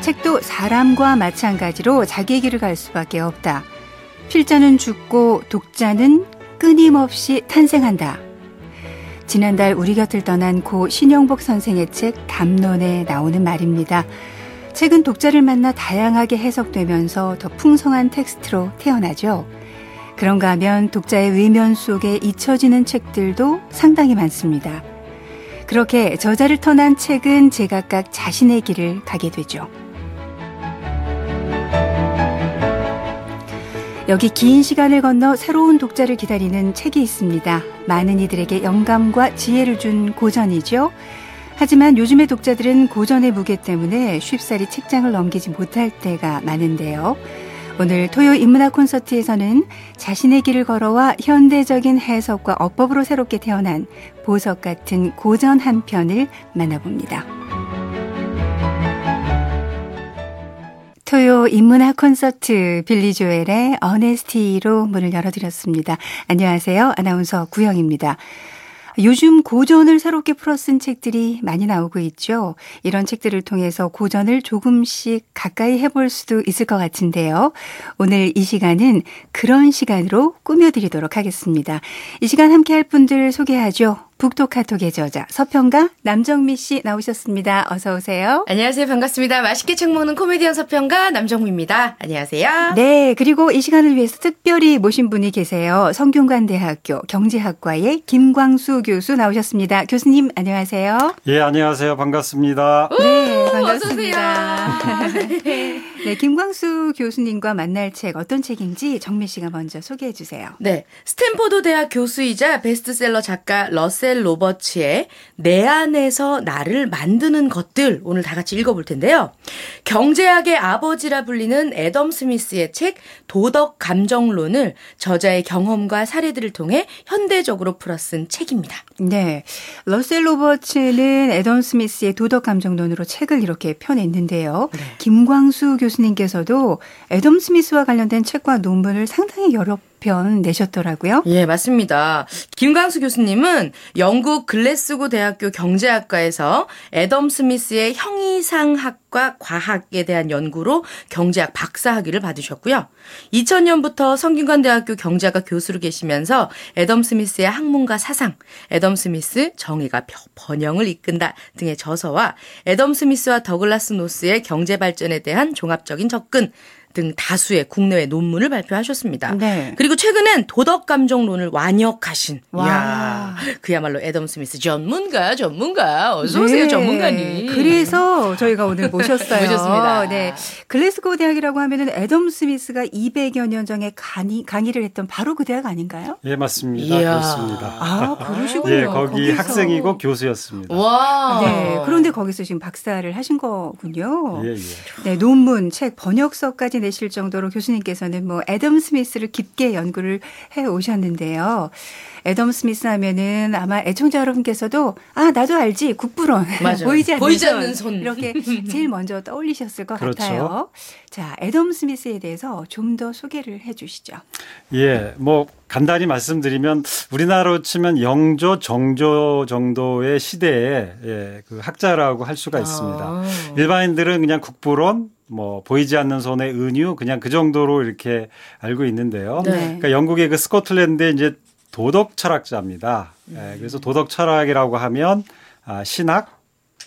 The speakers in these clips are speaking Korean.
책도 사람과 마찬가지로 자기의 길을 갈 수밖에 없다. 필자는 죽고 독자는 끊임없이 탄생한다. 지난달 우리 곁을 떠난 고 신영복 선생의 책 담론에 나오는 말입니다. 책은 독자를 만나 다양하게 해석되면서 더 풍성한 텍스트로 태어나죠. 그런가 하면 독자의 외면 속에 잊혀지는 책들도 상당히 많습니다. 그렇게 저자를 떠난 책은 제각각 자신의 길을 가게 되죠. 여기 긴 시간을 건너 새로운 독자를 기다리는 책이 있습니다. 많은 이들에게 영감과 지혜를 준 고전이죠. 하지만 요즘의 독자들은 고전의 무게 때문에 쉽사리 책장을 넘기지 못할 때가 많은데요. 오늘 토요 인문학 콘서트에서는 자신의 길을 걸어와 현대적인 해석과 어법으로 새롭게 태어난 보석 같은 고전 한 편을 만나봅니다. 토요 인문학 콘서트 빌리 조엘의 어네스티로 문을 열어드렸습니다. 안녕하세요. 아나운서 구영입니다. 요즘 고전을 새롭게 풀어쓴 책들이 많이 나오고 있죠. 이런 책들을 통해서 고전을 조금씩 가까이 해볼 수도 있을 것 같은데요. 오늘 이 시간은 그런 시간으로 꾸며드리도록 하겠습니다. 이 시간 함께할 분들 소개하죠. 북토카톡의 저자 서평가 남정미 씨 나오셨습니다. 어서 오세요. 안녕하세요. 반갑습니다. 맛있게 책 먹는 코미디언 서평가 남정미입니다. 안녕하세요. 네. 그리고 이 시간을 위해서 특별히 모신 분이 계세요. 성균관대학교 경제학과의 김광수 교수 나오셨습니다. 교수님 안녕하세요. 예, 안녕하세요. 반갑습니다. 네, 반갑습니다. 어서 오세요. 네, 김광수 교수님과 만날 책 어떤 책인지 정미 씨가 먼저 소개해 주세요. 네, 스탠포드 대학 교수이자 베스트셀러 작가 러셀 로버츠의 내 안에서 나를 만드는 것들 오늘 다 같이 읽어볼 텐데요. 경제학의 아버지라 불리는 애덤 스미스의 책 도덕 감정론을 저자의 경험과 사례들을 통해 현대적으로 풀어 쓴 책입니다. 네, 러셀 로버츠는 애덤 스미스의 도덕 감정론으로 책을 이렇게 펴냈는데요. 네. 김광수 교수님께서도 애덤 스미스와 관련된 책과 논문을 상당히 여러 편 내셨더라고요. 예, 맞습니다. 김광수 교수님은 영국 글래스고 대학교 경제학과에서 애덤 스미스의 형이상학과 과학에 대한 연구로 경제학 박사학위를 받으셨고요. 2000년부터 성균관대학교 경제학과 교수로 계시면서 애덤 스미스의 학문과 사상, 애덤 스미스 정의가 번영을 이끈다 등의 저서와 애덤 스미스와 더글라스 노스의 경제 발전에 대한 종합적인 접근 등 다수의 국내외 논문을 발표하셨습니다. 네. 그리고 최근엔 도덕감정론을 완역하신 이야, 그야말로 애덤 스미스 전문가 어서 오세요. 네. 전문가님. 그래서 저희가 오늘 모셨어요. 모셨습니다. 네. 글래스고 대학이라고 하면은 애덤 스미스가 200여 년 전에 강의를 했던 바로 그 대학 아닌가요? 예, 맞습니다. 이야. 그렇습니다. 아, 그러시군요. 예, 거기 거기서. 학생이고 교수였습니다. 와. 네. 그런데 거기서 지금 박사를 하신 거군요. 예, 예. 네, 논문, 책, 번역서까지 내실 정도로 교수님께서는 뭐 애덤 스미스를 깊게 연구를 해 오셨는데요. 애덤 스미스 하면은 아마 애청자 여러분께서도 나도 알지 국부론 보이지 않는 손 이렇게 제일 먼저 떠올리셨을 것 그렇죠. 같아요. 자, 애덤 스미스에 대해서 좀 더 소개를 해 주시죠. 예, 뭐 간단히 말씀드리면 우리나라로 치면 영조, 정조 정도의 시대에 그 학자라고 할 수가 있습니다. 일반인들은 그냥 국부론 뭐 보이지 않는 손의 은유 그냥 그 정도로 이렇게 알고 있는데요. 네. 그러니까 영국의 그 스코틀랜드의 이제 도덕 철학자입니다. 그래서 도덕 철학이라고 하면 신학,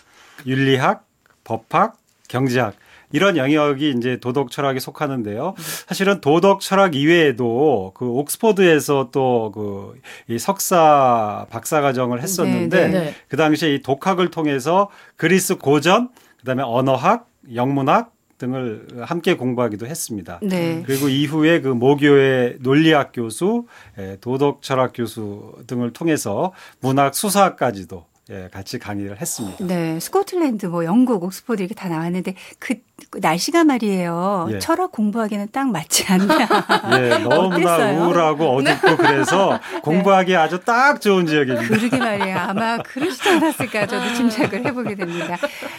윤리학, 법학, 경제학 이런 영역이 이제 도덕 철학에 속하는데요. 사실은 도덕 철학 이외에도 그 옥스퍼드에서 또 그 이 석사 박사 과정을 했었는데 네. 그 당시에 이 독학을 통해서 그리스 고전, 그다음에 언어학, 영문학 등을 함께 공부하기도 했습니다. 네. 그리고 이후에 그 모교의 논리학 교수, 도덕 철학 교수 등을 통해서 문학 수사까지도 같이 강의를 했습니다. 네, 스코틀랜드, 뭐 영국, 옥스퍼드 이렇게 다 나왔는데 그 날씨가 말이에요. 예. 철학 공부하기는 딱 맞지 않나. 예, 너무나 우울하고 어둡고 그래서 공부하기 아주 딱 좋은 지역입니다. 그러게 말이에요. 아마 그러시지 않았을까 저도 짐작을 해보게 됩니다.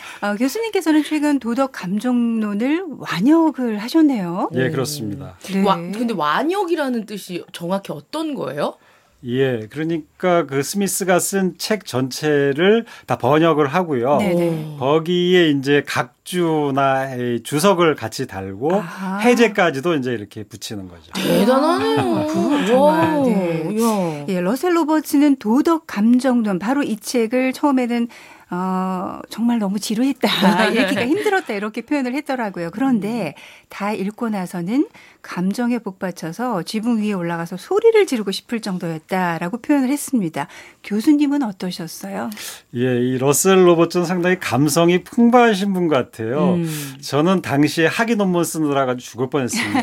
교수님께서는 최근 도덕 감정론을 완역을 하셨네요. 예, 그렇습니다. 네. 근데 완역이라는 뜻이 정확히 어떤 거예요? 예, 그러니까 그 스미스가 쓴 책 전체를 다 번역을 하고요. 네네. 거기에 이제 각주나 주석을 같이 달고 아하. 해제까지도 이제 이렇게 붙이는 거죠. 대단하네요. 정말. 와, 네. 야. 예, 러셀 로버츠는 도덕 감정론 바로 이 책을 처음에는 정말 너무 지루했다, 읽기가 힘들었다 이렇게 표현을 했더라고요. 그런데 다 읽고 나서는 감정에 복받쳐서 지붕 위에 올라가서 소리를 지르고 싶을 정도였다라고 표현을 했습니다. 교수님은 어떠셨어요? 예, 이 러셀 로버츠는 상당히 감성이 풍부하신 분 같아요. 저는 당시에 학위 논문 쓰느라 죽을 뻔했습니다.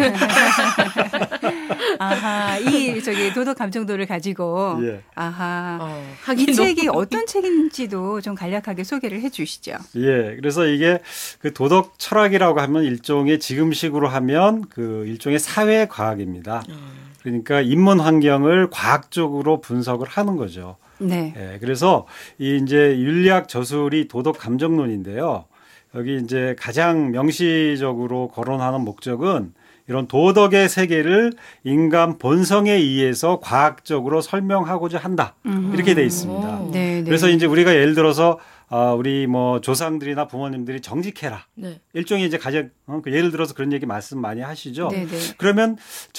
아하, 이 도덕 감정도를 가지고 예. 아하, 이 책이 어떤 책인지도 좀 간략하게 소개를 해주시죠. 예, 그래서 이게 그 도덕 철학이라고 하면 일종의 지금식으로 하면 그 일종의 사회 과학입니다. 그러니까 인문 환경을 과학적으로 분석을 하는 거죠. 네. 예, 그래서 이 이제 윤리학 저술이 도덕 감정론인데요. 여기 이제 가장 명시적으로 거론하는 목적은 이런 도덕의 세계를 인간 본성에 의해서 과학적으로 설명하고자 한다. 이렇게 돼 있습니다. 네, 네. 그래서 이제 우리가 예를 들어서 우리 뭐 조상들이나 부모님들이 정직해라. 네. 일종의 이제 가장 예를 들어서 그런 얘기 말씀 많이 하시죠. 네, 네. 그러면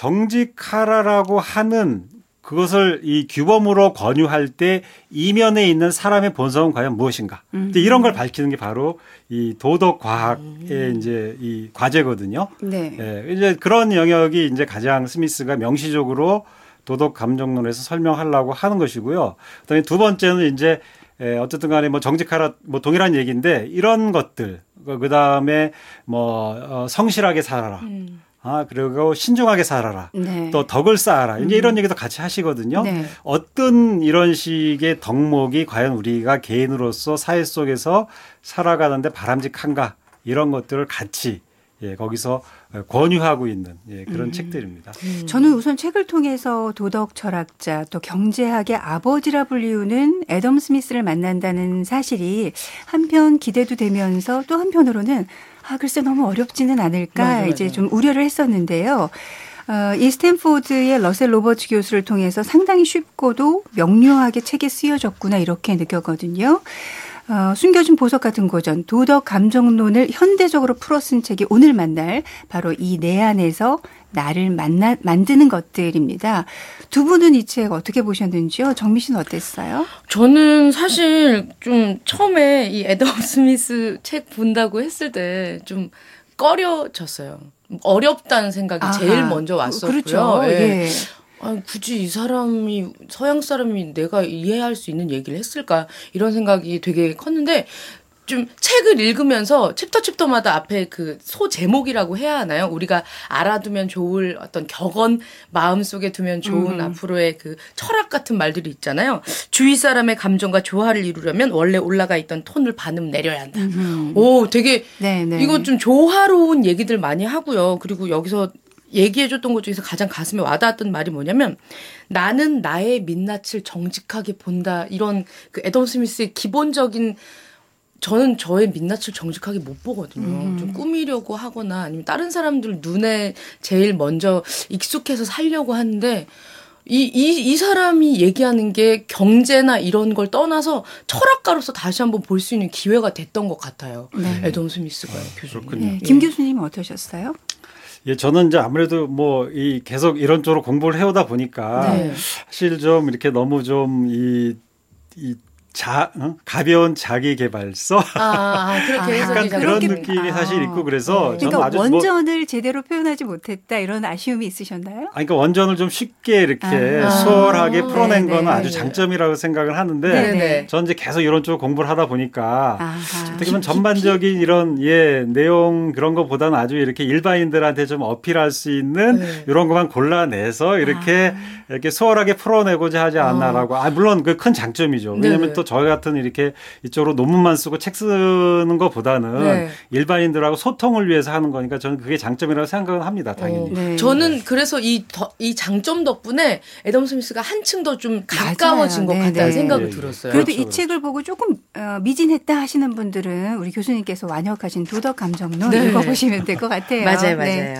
정직하라라고 하는 그것을 이 규범으로 권유할 때 이면에 있는 사람의 본성은 과연 무엇인가? 이제 이런 걸 밝히는 게 바로 이 도덕 과학의 이제 이 과제거든요. 네. 예, 이제 그런 영역이 이제 가장 스미스가 명시적으로 도덕 감정론에서 설명하려고 하는 것이고요. 그다음에 두 번째는 이제 어쨌든 간에 뭐 정직하라 뭐 동일한 얘기인데 이런 것들 그다음에 뭐 성실하게 살아라. 그리고 신중하게 살아라. 네. 또 덕을 쌓아라. 이제 이런 얘기도 같이 하시거든요. 네. 어떤 이런 식의 덕목이 과연 우리가 개인으로서 사회 속에서 살아가는데 바람직한가 이런 것들을 같이 거기서 권유하고 있는 그런 책들입니다. 저는 우선 책을 통해서 도덕 철학자 또 경제학의 아버지라 불리우는 애덤 스미스를 만난다는 사실이 한편 기대도 되면서 또 한편으로는 글쎄 너무 어렵지는 않을까 맞아요. 이제 좀 우려를 했었는데요. 이 스탠포드의 러셀 로버츠 교수를 통해서 상당히 쉽고도 명료하게 책에 쓰여졌구나 이렇게 느꼈거든요. 숨겨진 보석 같은 고전 도덕 감정론을 현대적으로 풀어 쓴 책이 오늘 만날 바로 이 내 안에서 나를 만드는 것들입니다. 두 분은 이 책 어떻게 보셨는지요? 정미 씨는 어땠어요? 저는 사실 좀 처음에 이 애덤 스미스 책 본다고 했을 때 좀 꺼려졌어요. 어렵다는 생각이 제일 먼저 왔었고요. 그렇죠. 예. 굳이 이 사람이 서양 사람이 내가 이해할 수 있는 얘기를 했을까 이런 생각이 되게 컸는데 좀 책을 읽으면서 챕터마다 앞에 그 소 제목이라고 해야 하나요? 우리가 알아두면 좋을 어떤 격언 마음속에 두면 좋은 앞으로의 그 철학 같은 말들이 있잖아요. 주위 사람의 감정과 조화를 이루려면 원래 올라가 있던 톤을 반음 내려야 한다. 오, 되게 네네. 이거 좀 조화로운 얘기들 많이 하고요. 그리고 여기서 얘기해줬던 것 중에서 가장 가슴에 와닿았던 말이 뭐냐면 나는 나의 민낯을 정직하게 본다. 이런 그 애덤 스미스의 기본적인 저는 저의 민낯을 정직하게 못 보거든요. 좀 꾸미려고 하거나 아니면 다른 사람들 눈에 제일 먼저 익숙해서 살려고 하는데 이 사람이 얘기하는 게 경제나 이런 걸 떠나서 철학가로서 다시 한번 볼 수 있는 기회가 됐던 것 같아요. 네. 애덤 스미스가 교수님. 네. 김 교수님은 어떠셨어요? 예, 저는 이제 아무래도 뭐 계속 이런 쪽으로 공부를 해오다 보니까 네. 사실 좀 이렇게 너무 좀 가벼운 자기 개발서 그렇게 약간 그런 느낌이 사실 있고 그래서 저는 그러니까 아주 원전을 제대로 표현하지 못했다 이런 아쉬움이 있으셨나요? 그러니까 원전을 좀 쉽게 이렇게 수월하게 풀어낸 네네. 거는 아주 장점이라고 생각을 하는데 네네. 저는 이제 계속 이런 쪽 공부를 하다 보니까 아하. 어떻게 보면 전반적인 이런 내용 그런 것보다는 아주 이렇게 일반인들한테 좀 어필할 수 있는 이런 것만 골라내서 이렇게 수월하게 풀어내고자 하지 않나라고. 물론 그 큰 장점이죠. 왜냐하면 또 저희 같은 이렇게 이쪽으로 논문만 쓰고 책 쓰는 것보다는 일반인들하고 소통을 위해서 하는 거니까 저는 그게 장점이라고 생각은 합니다. 당연히. 네. 저는 그래서 이 장점 덕분에 애덤 스미스가 한층 더 좀 가까워진 것 같다는 생각이 들었어요. 그래도 그렇죠. 이 책을 보고 조금 미진했다 하시는 분들은 우리 교수님께서 완역하신 도덕 감정론 읽어보시면 될 것 같아요. 맞아요. 네.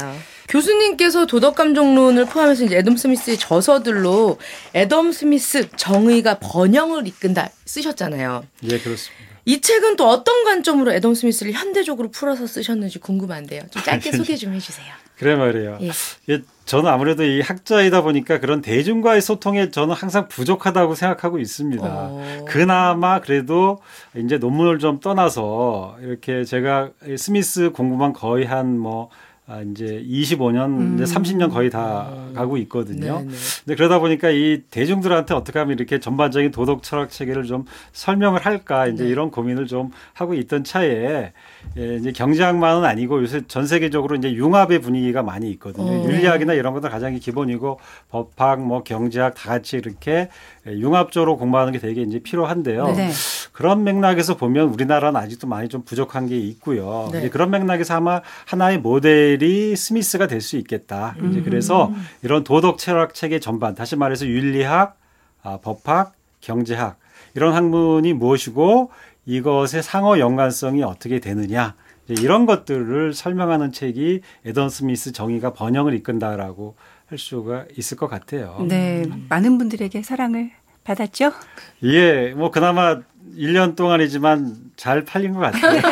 교수님께서 도덕감정론을 포함해서 이제 애덤 스미스의 저서들로 애덤 스미스 정의가 번영을 이끈다 쓰셨잖아요. 예, 그렇습니다. 이 책은 또 어떤 관점으로 애덤 스미스를 현대적으로 풀어서 쓰셨는지 궁금한데요. 좀 짧게 소개 좀 해주세요. 그래 말이에요. 예. 예, 저는 아무래도 이 학자이다 보니까 그런 대중과의 소통에 저는 항상 부족하다고 생각하고 있습니다. 그나마 그래도 이제 논문을 좀 떠나서 이렇게 제가 스미스 공부만 거의 이제 25년, 이제 30년 거의 다 가고 있거든요. 네네. 근데 그러다 보니까 이 대중들한테 어떻게 하면 이렇게 전반적인 도덕 철학 체계를 좀 설명을 할까, 이제 이런 고민을 좀 하고 있던 차에, 이제 경제학만은 아니고 요새 전 세계적으로 이제 융합의 분위기가 많이 있거든요. 윤리학이나 이런 것들 가장 기본이고 법학, 경제학 다 같이 이렇게 융합적으로 공부하는 게 되게 이제 필요한데요. 네네. 그런 맥락에서 보면 우리나라는 아직도 많이 좀 부족한 게 있고요. 네. 이제 그런 맥락에서 아마 하나의 모델이 스미스가 될 수 있겠다. 이제 그래서 이런 도덕 철학 체계 전반, 다시 말해서 윤리학, 법학, 경제학 이런 학문이 무엇이고 이것의 상호 연관성이 어떻게 되느냐. 이런 것들을 설명하는 책이 애덤 스미스 정의가 번영을 이끈다라고 할 수가 있을 것 같아요. 네, 많은 분들에게 사랑을 받았죠? 예, 그나마 1년 동안이지만 잘 팔린 것 같아요.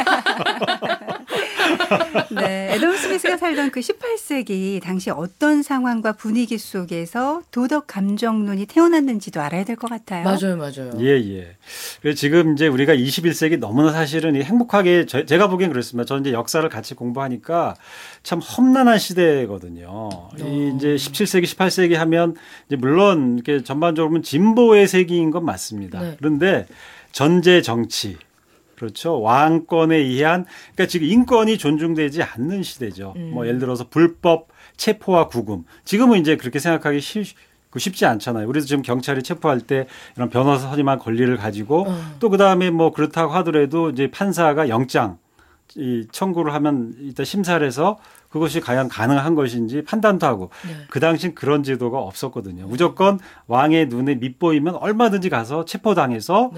네, 애덤 스미스가 살던 그 18세기 당시 어떤 상황과 분위기 속에서 도덕 감정론이 태어났는지도 알아야 될 것 같아요. 맞아요. 예. 그래서 지금 이제 우리가 21세기 너무나 사실은 행복하게 제가 보기엔 그렇습니다. 저는 이제 역사를 같이 공부하니까 참 험난한 시대거든요. 이 이제 17세기, 18세기 하면 이제 물론 이렇게 전반적으로 보면 진보의 세기인 건 맞습니다. 네. 그런데 전제 정치 그렇죠. 왕권에 의한 그러니까 지금 인권이 존중되지 않는 시대죠. 예를 들어서 불법 체포와 구금. 지금은 이제 그렇게 생각하기 쉽지 않잖아요. 우리도 지금 경찰이 체포할 때 이런 변호사 선임한 권리를 가지고 또 그다음에 그렇다고 하더라도 이제 판사가 영장 청구를 하면 일단 심사를 해서 그것이 과연 가능한 것인지 판단도 하고 그 당시엔 그런 제도가 없었거든요. 무조건 왕의 눈에 밑보이면 얼마든지 가서 체포당해서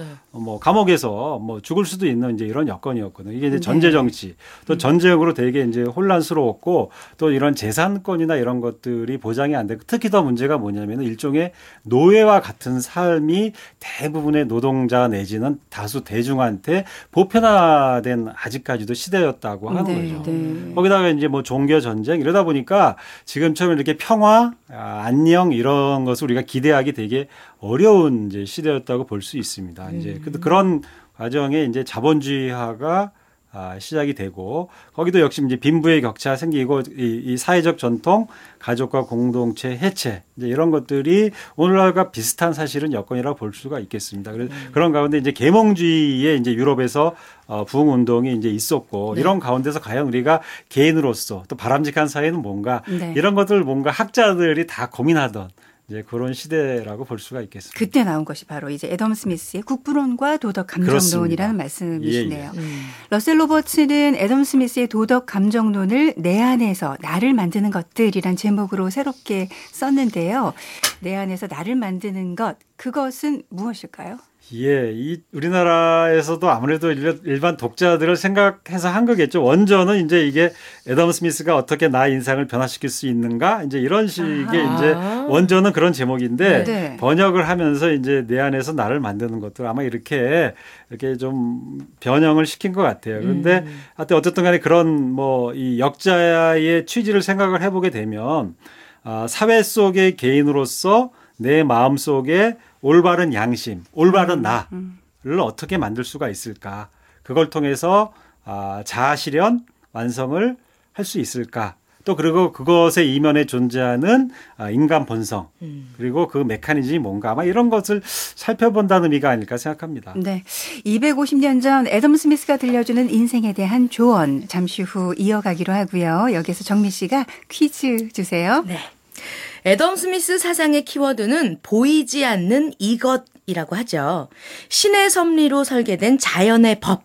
감옥에서 죽을 수도 있는 이제 이런 여건이었거든요. 이게 이제 전제 정치 또 전쟁으로 되게 이제 혼란스러웠고 또 이런 재산권이나 이런 것들이 보장이 안 되고 특히 더 문제가 뭐냐면 일종의 노예와 같은 삶이 대부분의 노동자 내지는 다수 대중한테 보편화된 아직까지도 시대였다고 하는 거죠. 네. 거기다가 이제 종교 전쟁 이러다 보니까 지금처럼 이렇게 평화, 안녕 이런 것을 우리가 기대하기 되게 어려운 이제 시대였다고 볼 수 있습니다. 이제 그런 과정에 이제 자본주의화가 시작이 되고 거기도 역시 이제 빈부의 격차가 생기고 이 사회적 전통, 가족과 공동체 해체 이제 이런 것들이 오늘날과 비슷한 사실은 여건이라고 볼 수가 있겠습니다. 그래서 그런 가운데 이제 계몽주의에 이제 유럽에서 부흥 운동이 이제 있었고 이런 가운데서 과연 우리가 개인으로서 또 바람직한 사회는 뭔가 이런 것들 뭔가 학자들이 다 고민하던 이제 그런 시대라고 볼 수가 있겠습니다. 그때 나온 것이 바로 이제 애덤 스미스의 국부론과 도덕 감정론이라는 말씀이시네요. 러셀 로버츠는 애덤 스미스의 도덕 감정론을 내 안에서 나를 만드는 것들이란 제목으로 새롭게 썼는데요. 내 안에서 나를 만드는 것, 그것은 무엇일까요? 예, 우리나라에서도 아무래도 일반 독자들을 생각해서 한 거겠죠. 원전은 이제 이게 애덤 스미스가 어떻게 나 인상을 변화시킬 수 있는가? 이제 이런 식의 이제 원전은 그런 제목인데 번역을 하면서 이제 내 안에서 나를 만드는 것들 아마 이렇게 좀 변형을 시킨 것 같아요. 그런데 하여튼 어쨌든 간에 그런 이 역자의 취지를 생각을 해보게 되면 사회 속의 개인으로서 내 마음 속에 올바른 양심, 올바른 나를 어떻게 만들 수가 있을까? 그걸 통해서 자아 실현, 완성을 할 수 있을까? 또 그리고 그것의 이면에 존재하는 인간 본성 그리고 그 메커니즘이 뭔가 아마 이런 것을 살펴본다는 의미가 아닐까 생각합니다. 네, 250년 전 애덤 스미스가 들려주는 인생에 대한 조언 잠시 후 이어가기로 하고요. 여기서 정미 씨가 퀴즈 주세요. 네. 애덤 스미스 사상의 키워드는 보이지 않는 이것이라고 하죠. 신의 섭리로 설계된 자연의 법.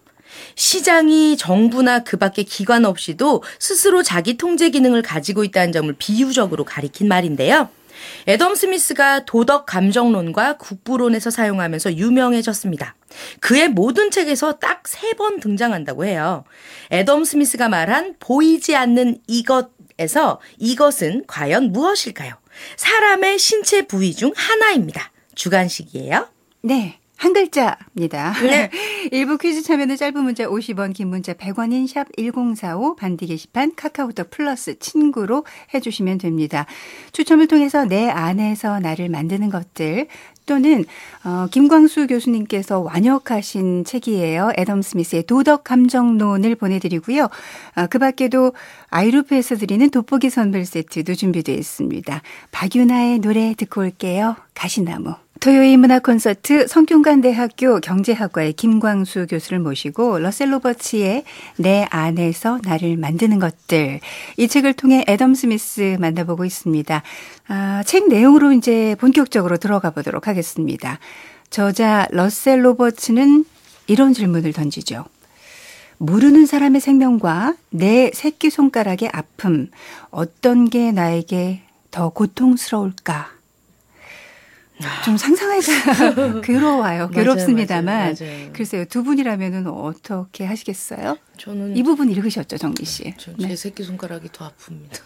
시장이 정부나 그 밖의 기관 없이도 스스로 자기 통제 기능을 가지고 있다는 점을 비유적으로 가리킨 말인데요. 애덤 스미스가 도덕 감정론과 국부론에서 사용하면서 유명해졌습니다. 그의 모든 책에서 딱 3번 등장한다고 해요. 애덤 스미스가 말한 보이지 않는 이것 에서 이것은 과연 무엇일까요? 사람의 신체 부위 중 하나입니다. 주관식이에요. 네. 한 글자입니다. 네. 일부 퀴즈 참여는 짧은 문자 50원, 긴 문자 100원인 샵 1045 반디 게시판 카카오톡 플러스 친구로 해주시면 됩니다. 추첨을 통해서 내 안에서 나를 만드는 것들 또는 김광수 교수님께서 완역하신 책이에요. 애덤 스미스의 도덕 감정론을 보내드리고요. 그 밖에도 아이루프에서 드리는 돋보기 선물 세트도 준비되어 있습니다. 박유나의 노래 듣고 올게요. 가시나무. 토요일 문화 콘서트 성균관대학교 경제학과의 김광수 교수를 모시고 러셀 로버츠의 내 안에서 나를 만드는 것들 이 책을 통해 애덤 스미스 만나보고 있습니다. 책 내용으로 이제 본격적으로 들어가 보도록 하겠습니다. 저자 러셀 로버츠는 이런 질문을 던지죠. 모르는 사람의 생명과 내 새끼손가락의 아픔 어떤 게 나에게 더 고통스러울까? 좀 상상하기가 괴로워요. 괴롭습니다만. 맞아요. 글쎄요. 두 분이라면 어떻게 하시겠어요? 저는 이 부분 읽으셨죠, 정미 씨? 제 새끼손가락이 더 아픕니다.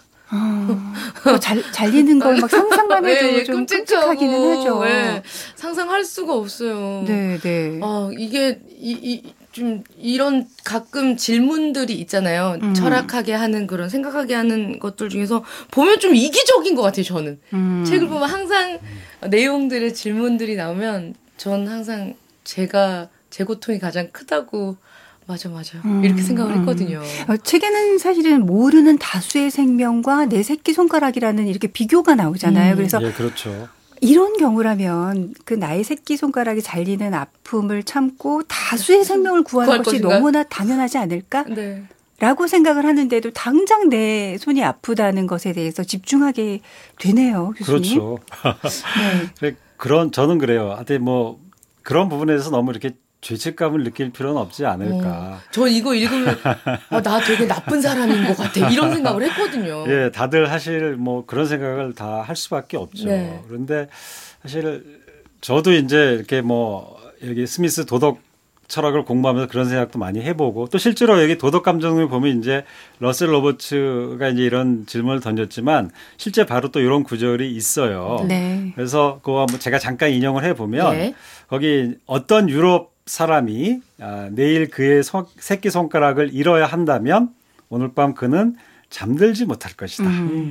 잘리는 걸 막 상상만 해도 네, 좀 끔찍하기는 하죠. 네, 상상할 수가 없어요. 네, 네. 이게 좀 이런 가끔 질문들이 있잖아요. 철학하게 하는 그런 생각하게 하는 것들 중에서 보면 좀 이기적인 것 같아요. 저는 책을 보면 항상 내용들의 질문들이 나오면 전 항상 제 고통이 가장 크다고. 맞아. 이렇게 생각을 했거든요. 책에는 사실은 모르는 다수의 생명과 내 새끼손가락이라는 이렇게 비교가 나오잖아요. 그래서 예, 그렇죠. 이런 경우라면 그 나의 새끼손가락이 잘리는 아픔을 참고 다수의 생명을 구하는 것이 것인가? 너무나 당연하지 않을까? 네. 라고 생각을 하는데도 당장 내 손이 아프다는 것에 대해서 집중하게 되네요, 교수님. 그렇죠. 네. 저는 그래요. 하여튼 그런 부분에서 너무 이렇게 죄책감을 느낄 필요는 없지 않을까. 저 이거 읽으면 나 되게 나쁜 사람인 것 같아. 이런 생각을 했거든요. 예, 다들 사실 그런 생각을 다 할 수밖에 없죠. 네. 그런데 사실 저도 이제 이렇게 여기 스미스 도덕 철학을 공부하면서 그런 생각도 많이 해보고 또 실제로 여기 도덕 감정을 보면 이제 러셀 로버츠가 이제 이런 질문을 던졌지만 실제 바로 또 이런 구절이 있어요. 네. 그래서 그거 제가 잠깐 인용을 해보면 네. 거기 어떤 유럽 사람이 내일 그의 새끼손가락을 잃어야 한다면 오늘 밤 그는 잠들지 못할 것이다.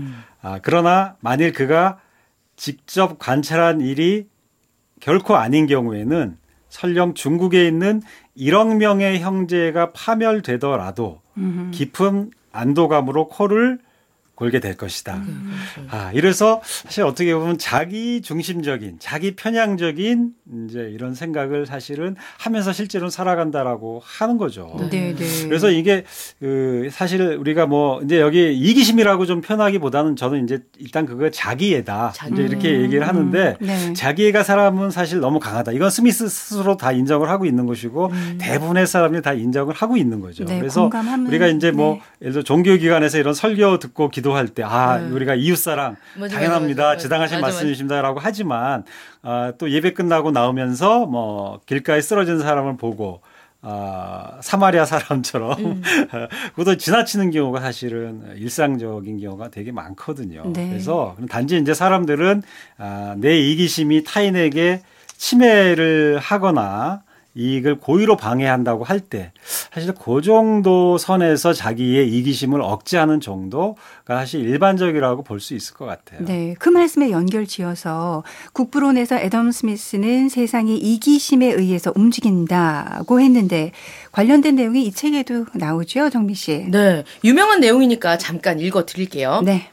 그러나 만일 그가 직접 관찰한 일이 결코 아닌 경우에는 설령 중국에 있는 1억 명의 형제가 파멸되더라도 깊은 안도감으로 코를 골게 될 것이다. 이래서 사실 어떻게 보면 자기 중심적인, 자기 편향적인 이제 이런 생각을 사실은 하면서 실제로는 살아간다라고 하는 거죠. 네, 네. 그래서 이게 사실 우리가 이제 여기 이기심이라고 좀 표현하기보다는 저는 이제 일단 그거 자기애다. 이제 이렇게 얘기를 하는데 네. 자기애가 사람은 사실 너무 강하다. 이건 스미스 스스로 다 인정을 하고 있는 것이고 대부분의 사람들이 다 인정을 하고 있는 거죠. 네, 그래서 공감하면, 우리가 이제 네. 예를 들어 종교기관에서 이런 설교 듣고 기도할 때 우리가 이웃사랑 맞아, 당연합니다. 맞아. 지당하신 맞아. 말씀이십니다라고 하지만 또 예배 끝나고 나오면서 길가에 쓰러진 사람을 보고 사마리아 사람처럼 그것도 지나치는 경우가 사실은 일상적인 경우가 되게 많거든요. 네. 그래서 단지 이제 사람들은 내 이기심이 타인에게 침해를 하거나 이익을 고의로 방해한다고 할 때 사실 그 정도 선에서 자기의 이기심을 억제하는 정도가 사실 일반적이라고 볼 수 있을 것 같아요. 네, 그 말씀에 연결 지어서 국부론에서 애덤 스미스는 세상이 이기심에 의해서 움직인다고 했는데 관련된 내용이 이 책에도 나오죠, 정미 씨? 네, 유명한 내용이니까 잠깐 읽어드릴게요. 네.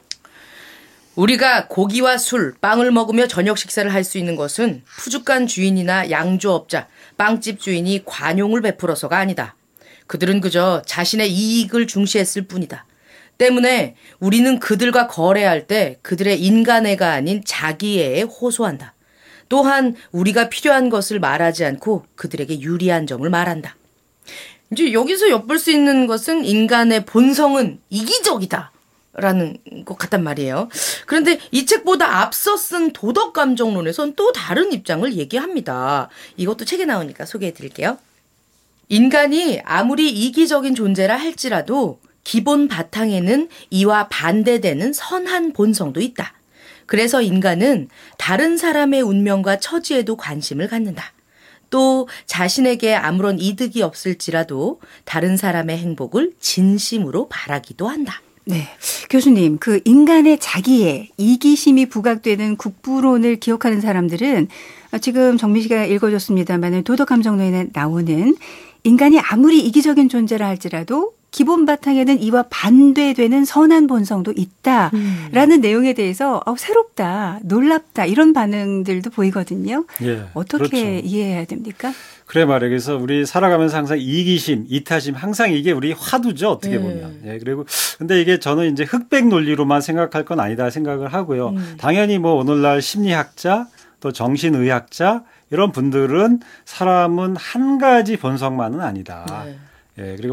우리가 고기와 술, 빵을 먹으며 저녁 식사를 할 수 있는 것은 푸주간 주인이나 양조업자, 빵집 주인이 관용을 베풀어서가 아니다. 그들은 그저 자신의 이익을 중시했을 뿐이다. 때문에 우리는 그들과 거래할 때 그들의 인간애가 아닌 자기애에 호소한다. 또한 우리가 필요한 것을 말하지 않고 그들에게 유리한 점을 말한다. 이제 여기서 엿볼 수 있는 것은 인간의 본성은 이기적이다. 라는 것 같단 말이에요. 그런데 이 책보다 앞서 쓴 도덕감정론에선 또 다른 입장을 얘기합니다. 이것도 책에 나오니까 소개해 드릴게요. 인간이 아무리 이기적인 존재라 할지라도 기본 바탕에는 이와 반대되는 선한 본성도 있다. 그래서 인간은 다른 사람의 운명과 처지에도 관심을 갖는다. 또 자신에게 아무런 이득이 없을지라도 다른 사람의 행복을 진심으로 바라기도 한다. 네. 교수님, 그 인간의 자기애, 이기심이 부각되는 국부론을 기억하는 사람들은 지금 정민 씨가 읽어줬습니다만 도덕감정론에 나오는 인간이 아무리 이기적인 존재라 할지라도 기본 바탕에는 이와 반대되는 선한 본성도 있다라는 내용에 대해서 새롭다, 놀랍다 이런 반응들도 보이거든요. 예, 어떻게 그렇죠. 이해해야 됩니까? 그래 말이에요. 그래서 우리 살아가면서 항상 이기심, 이타심 항상 이게 우리 화두죠. 어떻게 보면. 예, 그리고 근데 이게 저는 이제 흑백 논리로만 생각할 건 아니다 생각을 하고요. 당연히 뭐 오늘날 심리학자 또 정신의학자 이런 분들은 사람은 한 가지 본성만은 아니다. 네. 예, 그리고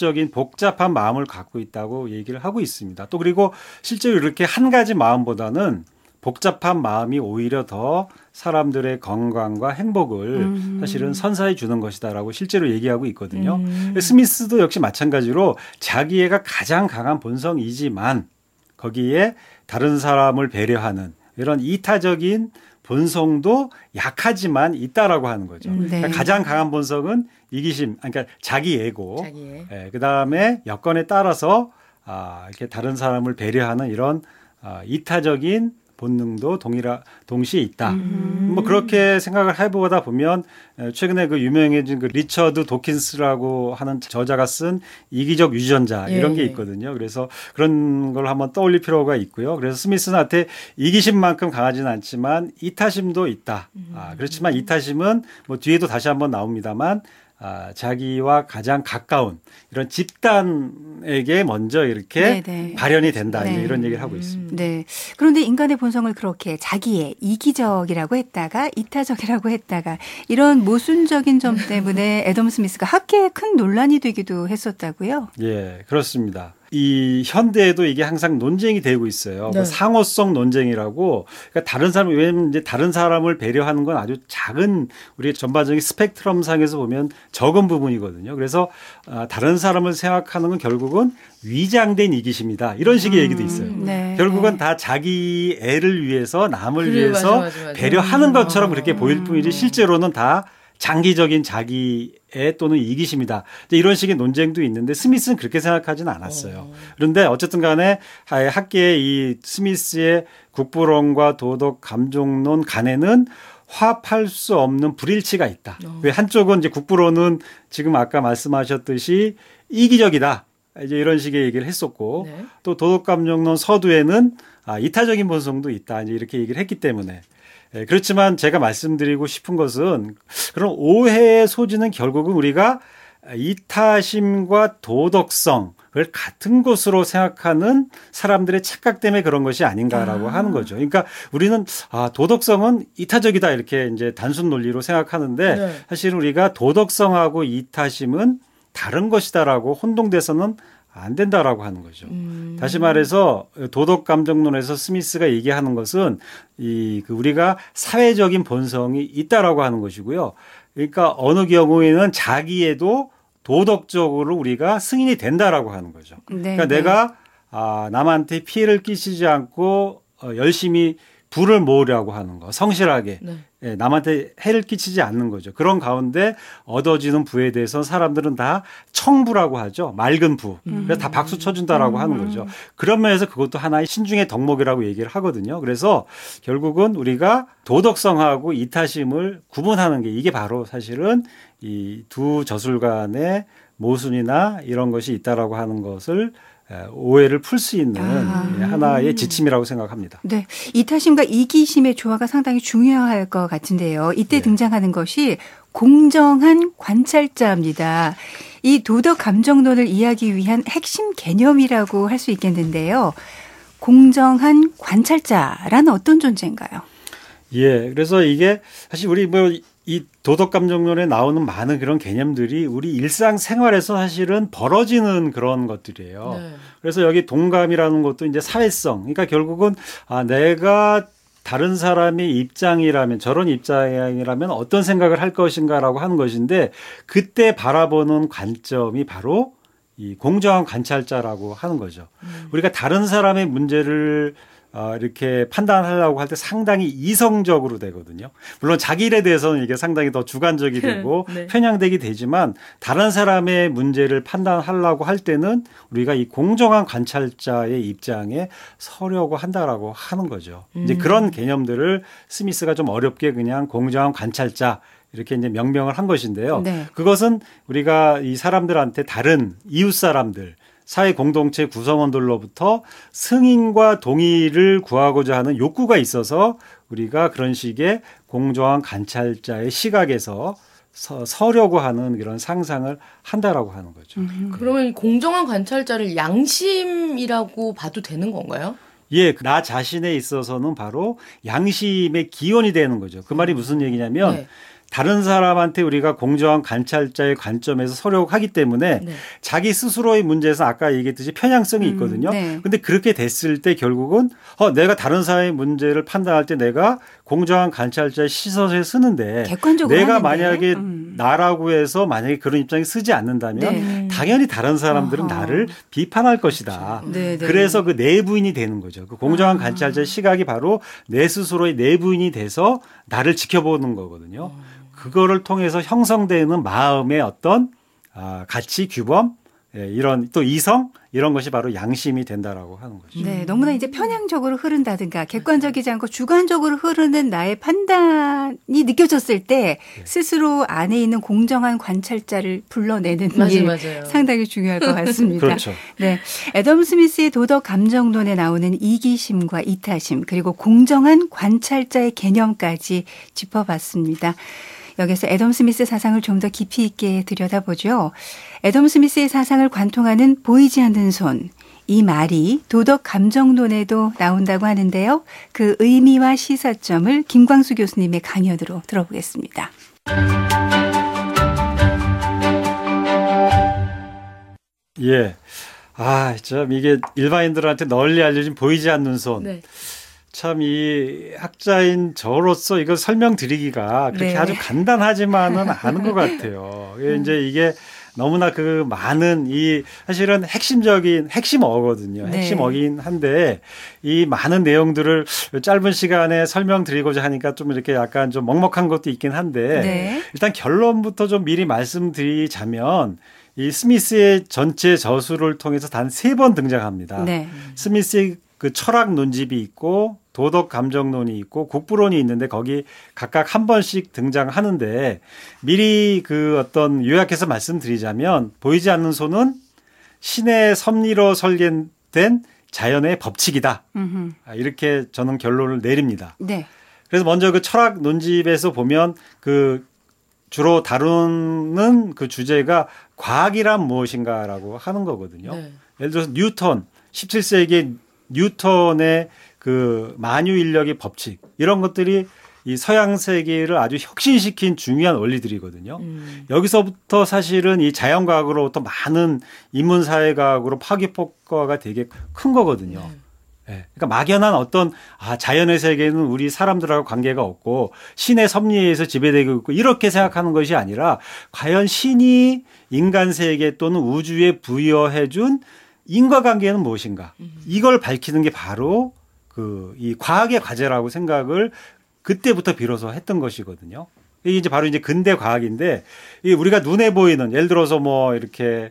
복잡한 마음을 갖고 있다고 얘기를 하고 있습니다. 또 그리고 실제로 이렇게 한 가지 마음보다는 복잡한 마음이 오히려 더 사람들의 건강과 행복을 사실은 선사해 주는 것이다라고 실제로 얘기하고 있거든요. 스미스도 역시 마찬가지로 자기애가 가장 강한 본성이지만 거기에 다른 사람을 배려하는 이런 이타적인 본성도 약하지만 있다라고 하는 거죠. 네. 그러니까 가장 강한 본성은 이기심, 그러니까 자기애고, 자기애. 그 다음에 여건에 따라서 이렇게 다른 사람을 배려하는 이런 이타적인 본능도 동시에 있다. 뭐 그렇게 생각을 해보다 보면 최근에 그 유명해진 그 리처드 도킨스라고 하는 저자가 쓴 이기적 유전자 이런 게 있거든요. 그래서 그런 걸 한번 떠올릴 필요가 있고요. 그래서 스미스한테 이기심만큼 강하지는 않지만 이타심도 있다. 그렇지만 이타심은 뭐 뒤에도 다시 한번 나옵니다만 자기와 가장 가까운 이런 집단에게 먼저 이렇게 네네. 발현이 된다. 네. 이런 얘기를 하고 있습니다. 네. 그런데 인간의 본성을 그렇게 자기의 이기적이라고 했다가 이타적이라고 했다가 이런 모순적인 점 때문에 애덤 스미스가 학계에 큰 논란이 되기도 했었다고요? 예, 그렇습니다. 이 현대에도 이게 항상 논쟁이 되고 있어요. 네. 그 상호성 논쟁이라고. 그러니까 다른 사람 왜냐면 이제 다른 사람을 배려하는 건 아주 작은 우리의 전반적인 스펙트럼 상에서 보면 적은 부분이거든요. 그래서 다른 사람을 생각하는 건 결국은 위장된 이기심이다. 이런 식의 얘기도 있어요. 네. 결국은 다 자기 애를 위해서 남을 위해서 맞아. 배려하는 것처럼 그렇게 보일 뿐이지 실제로는 다 장기적인 자기애 또는 이기심이다. 이런 식의 논쟁도 있는데 스미스는 그렇게 생각하지는 않았어요. 그런데 어쨌든 간에 학계의 이 스미스의 국부론과 도덕 감정론 간에는 화합할 수 없는 불일치가 있다. 왜 한쪽은 이제 국부론은 지금 아까 말씀하셨듯이 이기적이다. 이제 이런 식의 얘기를 했었고 네. 또 도덕 감정론 서두에는 이타적인 본성도 있다. 이제 이렇게 얘기를 했기 때문에 그렇지만 제가 말씀드리고 싶은 것은 그런 오해의 소지는 결국은 우리가 이타심과 도덕성을 같은 것으로 생각하는 사람들의 착각 때문에 그런 것이 아닌가라고 하는 거죠. 그러니까 우리는 도덕성은 이타적이다 이렇게 이제 단순 논리로 생각하는데 네. 사실은 우리가 도덕성하고 이타심은 다른 것이다라고 혼동돼서는 안 된다라고 하는 거죠. 다시 말해서 도덕 감정론에서 스미스가 얘기하는 것은 우리가 사회적인 본성이 있다라고 하는 것이고요. 그러니까 어느 경우에는 자기에도 도덕적으로 우리가 승인이 된다라고 하는 거죠. 네, 그러니까 네. 내가 남한테 피해를 끼치지 않고 열심히 부를 모으려고 하는 거, 성실하게. 네. 남한테 해를 끼치지 않는 거죠. 그런 가운데 얻어지는 부에 대해서 사람들은 다 청부라고 하죠. 맑은 부. 그래서 다 박수 쳐준다라고 하는 거죠. 그런 면에서 그것도 하나의 신중의 덕목이라고 얘기를 하거든요. 그래서 결국은 우리가 도덕성하고 이타심을 구분하는 게 이게 바로 사실은 이 두 저술 간의 모순이나 이런 것이 있다라고 하는 것을 오해를 풀 수 있는 하나의 지침이라고 생각합니다. 네. 이타심과 이기심의 조화가 상당히 중요할 것 같은데요. 이때 등장하는 것이 공정한 관찰자입니다. 이 도덕 감정론을 이해하기 위한 핵심 개념이라고 할 수 있겠는데요. 공정한 관찰자란 어떤 존재인가요? 예. 그래서 이게 사실 우리 이 도덕 감정론에 나오는 많은 그런 개념들이 우리 일상생활에서 사실은 벌어지는 그런 것들이에요. 네. 그래서 여기 동감이라는 것도 이제 사회성. 그러니까 결국은 내가 다른 사람의 입장이라면 저런 입장이라면 어떤 생각을 할 것인가라고 하는 것인데 그때 바라보는 관점이 바로 이 공정한 관찰자라고 하는 거죠. 우리가 다른 사람의 문제를 이렇게 판단하려고 할 때 상당히 이성적으로 되거든요. 물론 자기 일에 대해서는 이게 상당히 더 주관적이 되고 네. 편향되게 되지만 다른 사람의 문제를 판단하려고 할 때는 우리가 이 공정한 관찰자의 입장에 서려고 한다라고 하는 거죠. 이제 그런 개념들을 스미스가 좀 어렵게 그냥 공정한 관찰자 이렇게 이제 명명을 한 것인데요. 네. 그것은 우리가 이 사람들한테 다른 이웃 사람들 사회 공동체 구성원들로부터 승인과 동의를 구하고자 하는 욕구가 있어서 우리가 그런 식의 공정한 관찰자의 시각에서 서려고 하는 이런 상상을 한다라고 하는 거죠. 그러면 공정한 관찰자를 양심이라고 봐도 되는 건가요? 예, 나 자신에 있어서는 바로 양심의 기원이 되는 거죠. 그 말이 무슨 얘기냐면 네. 다른 사람한테 우리가 공정한 관찰자의 관점에서 서려고 하기 때문에 네. 자기 스스로의 문제에서 아까 얘기했듯이 편향성이 있거든요. 네. 근데 그렇게 됐을 때 결국은 내가 다른 사람의 문제를 판단할 때 내가 공정한 관찰자의 시선을 쓰는데 객관적으로 내가 하는데. 만약에 나라고 해서 만약에 그런 입장에 쓰지 않는다면 네. 당연히 다른 사람들은 어허. 나를 비판할 것이다. 네, 네. 그래서 그 내부인이 되는 거죠. 그 공정한 관찰자의 시각이 바로 내 스스로의 내부인이 돼서 나를 지켜보는 거거든요. 그거를 통해서 형성되는 마음의 어떤 가치, 규범, 이런 또 이성 이런 것이 바로 양심이 된다라고 하는 거죠. 네, 너무나 이제 편향적으로 흐른다든가 객관적이지 않고 주관적으로 흐르는 나의 판단이 느껴졌을 때 스스로 안에 있는 공정한 관찰자를 불러내는 일 맞아요. 상당히 중요할 것 같습니다. 그렇죠. 네, 애덤 스미스의 도덕 감정론에 나오는 이기심과 이타심 그리고 공정한 관찰자의 개념까지 짚어봤습니다. 여기서 애덤 스미스 사상을 좀 더 깊이 있게 들여다보죠. 애덤 스미스의 사상을 관통하는 보이지 않는 손. 이 말이 도덕 감정론에도 나온다고 하는데요. 그 의미와 시사점을 김광수 교수님의 강연으로 들어보겠습니다. 예. 참 이게 일반인들한테 널리 알려진 보이지 않는 손. 네. 참 이 학자인 저로서 이걸 설명드리기가 그렇게 네. 아주 간단하지만은 않은 것 같아요. 이제 이게 너무나 그 많은 이 사실은 핵심어거든요. 네. 핵심어긴 한데 이 많은 내용들을 짧은 시간에 설명드리고자 하니까 좀 이렇게 약간 좀 먹먹한 것도 있긴 한데 네. 일단 결론부터 좀 미리 말씀드리자면 이 스미스의 전체 저술을 통해서 단 3번 등장합니다. 네. 스미스의 그 철학 논집이 있고 도덕 감정론이 있고 국부론이 있는데 거기 각각 한 번씩 등장하는데 미리 그 어떤 요약해서 말씀드리자면 보이지 않는 손은 신의 섭리로 설계된 자연의 법칙이다. 이렇게 저는 결론을 내립니다. 네. 그래서 먼저 그 철학 논집에서 보면 그 주로 다루는 그 주제가 과학이란 무엇인가라고 하는 거거든요. 네. 예를 들어서 뉴턴, 17세기 뉴턴의 그 만유인력의 법칙 이런 것들이 이 서양 세계를 아주 혁신시킨 중요한 원리들이거든요. 여기서부터 사실은 이 자연과학으로부터 많은 인문사회과학으로 파괴폭과가 되게 큰 거거든요. 네. 그러니까 막연한 어떤 자연의 세계는 우리 사람들하고 관계가 없고 신의 섭리에 의해서 지배되고 있고 이렇게 생각하는 것이 아니라 과연 신이 인간 세계 또는 우주에 부여해 준 인과관계는 무엇인가? 이걸 밝히는 게 바로 이 과학의 과제라고 생각을 그때부터 비로소 했던 것이거든요. 이게 이제 바로 이제 근대 과학인데 우리가 눈에 보이는 예를 들어서 뭐 이렇게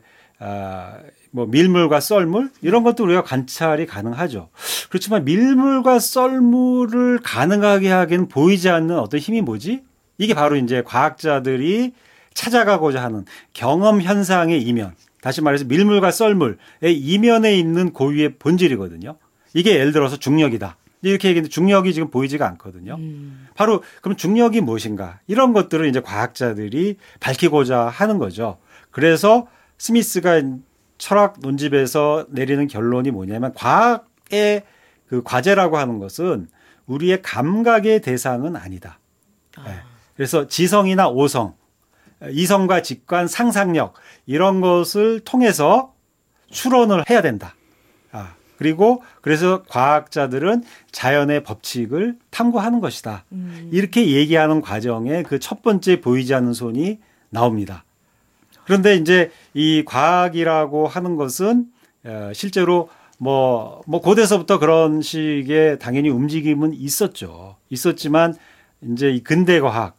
뭐 밀물과 썰물 이런 것도 우리가 관찰이 가능하죠. 그렇지만 밀물과 썰물을 가능하게 하기에는 보이지 않는 어떤 힘이 뭐지? 이게 바로 이제 과학자들이 찾아가고자 하는 경험 현상의 이면. 다시 말해서 밀물과 썰물의 이면에 있는 고유의 본질이거든요. 이게 예를 들어서 중력이다. 이렇게 얘기했는데 중력이 지금 보이지가 않거든요. 바로 그럼 중력이 무엇인가? 이런 것들을 이제 과학자들이 밝히고자 하는 거죠. 그래서 스미스가 철학 논집에서 내리는 결론이 뭐냐면 과학의 그 과제라고 하는 것은 우리의 감각의 대상은 아니다. 네. 그래서 지성이나 오성, 이성과 직관, 상상력 이런 것을 통해서 추론을 해야 된다. 그리고 그래서 과학자들은 자연의 법칙을 탐구하는 것이다. 이렇게 얘기하는 과정에 그 첫 번째 보이지 않는 손이 나옵니다. 그런데 이제 이 과학이라고 하는 것은 실제로 뭐 고대서부터 그런 식의 당연히 움직임은 있었지만 이제 이 근대 과학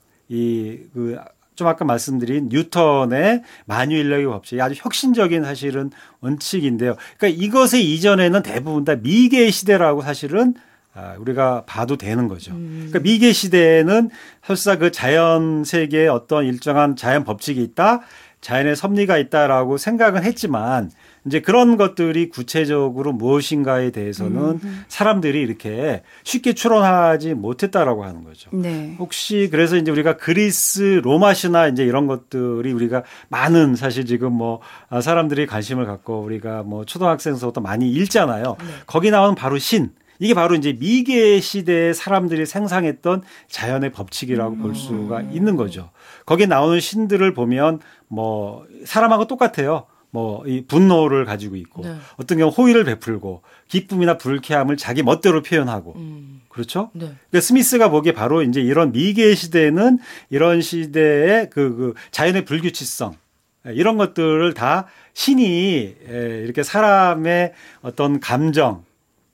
좀 아까 말씀드린 뉴턴의 만유인력의 법칙이 아주 혁신적인 사실은 원칙인데요. 그러니까 이것의 이전에는 대부분 다 미개 시대라고 사실은 우리가 봐도 되는 거죠. 그러니까 미개 시대에는 설사 그 자연 세계에 어떤 일정한 자연 법칙이 있다, 자연의 섭리가 있다라고 생각은 했지만 이제 그런 것들이 구체적으로 무엇인가에 대해서는 사람들이 이렇게 쉽게 추론하지 못했다라고 하는 거죠. 네. 혹시 그래서 이제 우리가 그리스 로마 신화 이제 이런 것들이 우리가 많은 사실 지금 뭐 사람들이 관심을 갖고 우리가 뭐 초등학생서부터 많이 읽잖아요. 네. 거기 나오는 바로 이게 바로 이제 미개 시대에 사람들이 상상했던 자연의 법칙이라고 볼 수가 있는 거죠. 거기 나오는 신들을 보면 뭐 사람하고 똑같아요. 뭐 이 분노를 가지고 있고 네. 어떤 경우 호의를 베풀고 기쁨이나 불쾌함을 자기 멋대로 표현하고 그렇죠? 네. 그러니까 스미스가 보기에 바로 이제 이런 미개 시대에는 이런 시대의 그 자연의 불규칙성 이런 것들을 다 신이 이렇게 사람의 어떤 감정을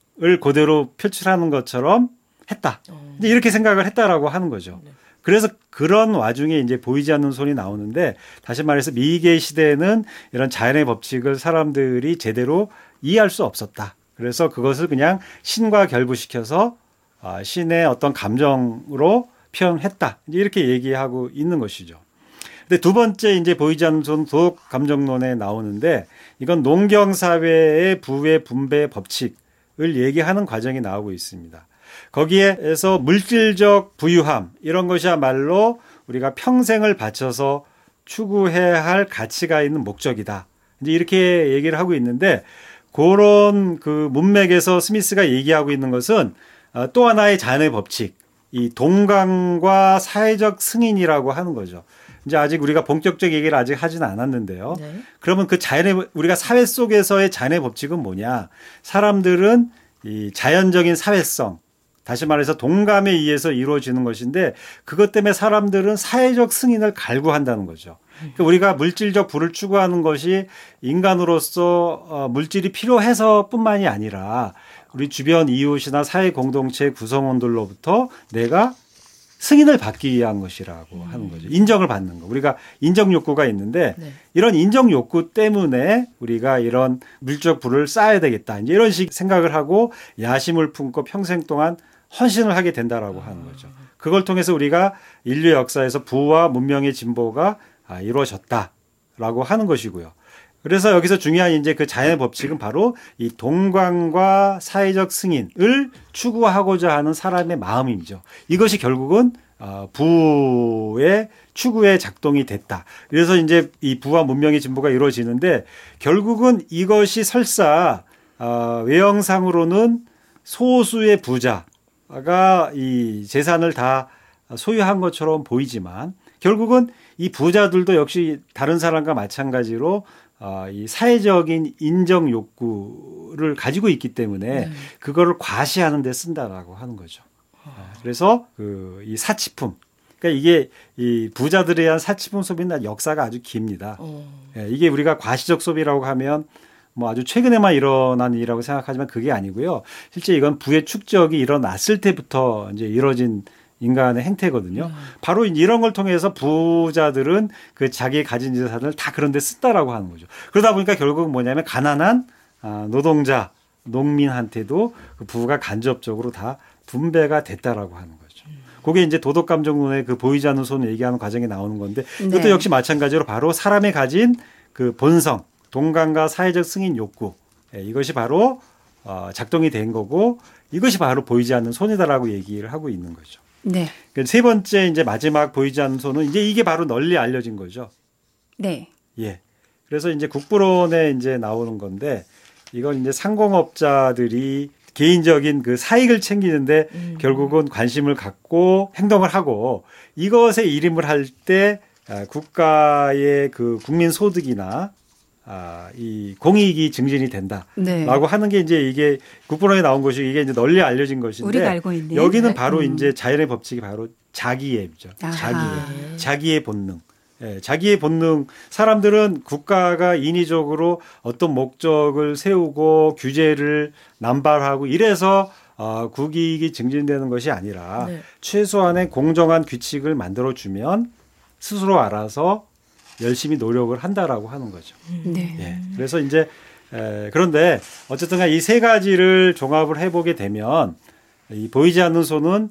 그대로 표출하는 것처럼 했다. 이제 이렇게 생각을 했다라고 하는 거죠. 네. 그래서 그런 와중에 이제 보이지 않는 손이 나오는데 다시 말해서 미개 시대에는 이런 자연의 법칙을 사람들이 제대로 이해할 수 없었다. 그래서 그것을 그냥 신과 결부시켜서 신의 어떤 감정으로 표현했다. 이제 이렇게 얘기하고 있는 것이죠. 근데 두 번째 이제 보이지 않는 손 도덕 감정론에 나오는데 이건 농경 사회의 부의 분배 법칙을 얘기하는 과정이 나오고 있습니다. 거기에서 물질적 부유함 이런 것이야말로 우리가 평생을 바쳐서 추구해야 할 가치가 있는 목적이다. 이제 이렇게 얘기를 하고 있는데 그런 그 문맥에서 스미스가 얘기하고 있는 것은 또 하나의 자연의 법칙, 이 동강과 사회적 승인이라고 하는 거죠. 이제 아직 우리가 본격적 얘기를 아직 하지는 않았는데요. 네. 그러면 그 우리가 사회 속에서의 자연의 법칙은 뭐냐? 사람들은 이 자연적인 사회성 다시 말해서 동감에 의해서 이루어지는 것인데 그것 때문에 사람들은 사회적 승인을 갈구한다는 거죠. 그러니까 우리가 물질적 부를 추구하는 것이 인간으로서 물질이 필요해서뿐만이 아니라 우리 주변 이웃이나 사회 공동체 구성원들로부터 내가 승인을 받기 위한 것이라고 하는 거죠. 인정을 받는 거. 우리가 인정 욕구가 있는데 네. 이런 인정 욕구 때문에 우리가 이런 물적 부를 쌓아야 되겠다. 이제 이런 식 생각을 하고 야심을 품고 평생 동안 헌신을 하게 된다라고 하는 거죠. 그걸 통해서 우리가 인류 역사에서 부와 문명의 진보가 이루어졌다라고 하는 것이고요. 그래서 여기서 중요한 이제 그 자연의 법칙은 바로 이 동강과 사회적 승인을 추구하고자 하는 사람의 마음이죠. 이것이 결국은 부의 추구에 작동이 됐다. 그래서 이제 이 부와 문명의 진보가 이루어지는데 결국은 이것이 설사 외형상으로는 소수의 부자가 이 재산을 다 소유한 것처럼 보이지만 결국은 이 부자들도 역시 다른 사람과 마찬가지로 이 사회적인 인정 욕구를 가지고 있기 때문에 그거를 과시하는 데 쓴다라고 하는 거죠. 그래서 이 사치품, 그러니까 이게 이 부자들에 의한 사치품 소비는 역사가 아주 깁니다. 이게 우리가 과시적 소비라고 하면 뭐 아주 최근에만 일어난 일이라고 생각하지만 그게 아니고요. 실제 이건 부의 축적이 일어났을 때부터 이제 이루어진 인간의 행태거든요. 바로 이런 걸 통해서 부자들은 그 자기 가진 재산을 다 그런 데 쓴다라고 하는 거죠. 그러다 보니까 결국은 뭐냐면 가난한 노동자, 농민한테도 그 부가 간접적으로 다 분배가 됐다라고 하는 거죠. 그게 이제 도덕감정론의 그 보이지 않는 손을 얘기하는 과정에 나오는 건데 이것도 네. 역시 마찬가지로 바로 사람이 가진 그 본성, 동감과 사회적 승인 욕구 이것이 바로 작동이 된 거고 이것이 바로 보이지 않는 손이다라고 얘기를 하고 있는 거죠. 네. 세 번째 이제 마지막 보이지 않는 손은 이제 이게 바로 널리 알려진 거죠. 네. 예. 그래서 이제 국부론에 이제 나오는 건데 이건 이제 상공업자들이 개인적인 그 사익을 챙기는데 결국은 관심을 갖고 행동을 하고 이것에 일임을 할 때 국가의 그 국민 소득이나 이 공익이 증진이 된다라고 네. 하는 게 이제 이게 국부론에 나온 것이 이게 이제 널리 알려진 것인데 우리가 알고 있는 여기는 바로 이제 자연의 법칙이 바로 자기애죠. 자기의 본능. 자기의 본능, 사람들은 국가가 인위적으로 어떤 목적을 세우고 규제를 남발하고 이래서 국익이 증진되는 것이 아니라 네. 최소한의 공정한 규칙을 만들어주면 스스로 알아서 열심히 노력을 한다라고 하는 거죠. 네. 예. 그래서 이제 그런데 어쨌든 이 세 가지를 종합을 해보게 되면 이 보이지 않는 손은